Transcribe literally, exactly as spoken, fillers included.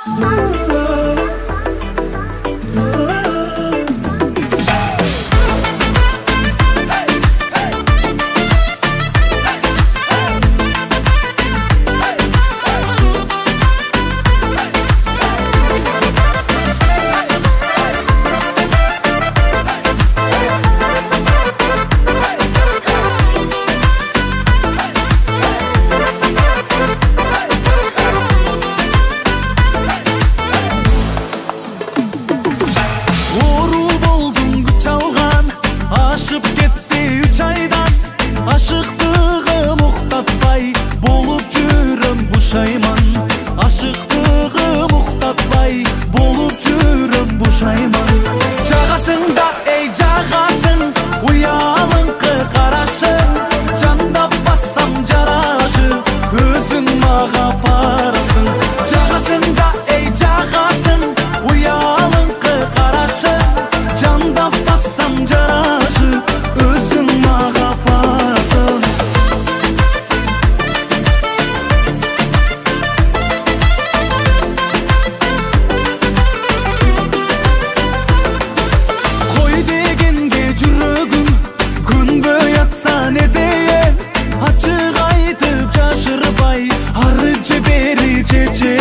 Ашықтығым ұқтатпай болып жүрім бұшайман. Ашықтығым ұқтатпай болып жүрім бұшайман. Жағасыңда ей жағасың, ұялыңқы қарашы, жандап бассам жарашы, өзің маға парасың. Жағасыңда ей жағасың, ұялыңқы қарашы, жандап бассам жарашы, өзің маға парасың. Қой дегенге жүрегім күнбе ятса не дейін, ашық айтып жашырбай ары же бері же же